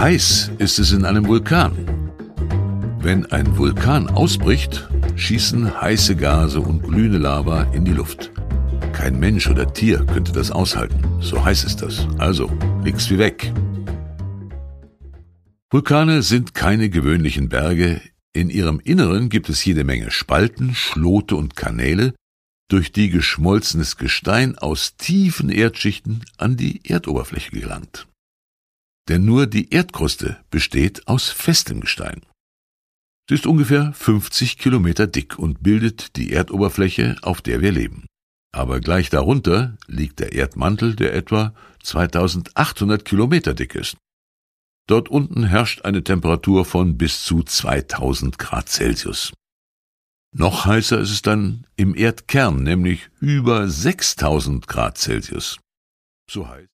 heiß ist es in einem Vulkan? Wenn ein Vulkan ausbricht, schießen heiße Gase und glühende Lava in die Luft. Kein Mensch oder Tier könnte das aushalten, so heiß ist das. Also, nix wie weg. Vulkane sind keine gewöhnlichen Berge. In ihrem Inneren gibt es jede Menge Spalten, Schlote und Kanäle, durch die geschmolzenes Gestein aus tiefen Erdschichten an die Erdoberfläche gelangt. Denn nur die Erdkruste besteht aus festem Gestein. Sie ist ungefähr 50 Kilometer dick und bildet die Erdoberfläche, auf der wir leben. Aber gleich darunter liegt der Erdmantel, der etwa 2800 Kilometer dick ist. Dort unten herrscht eine Temperatur von bis zu 2000 Grad Celsius. Noch heißer ist es dann im Erdkern, nämlich über 6000 Grad Celsius. So heiß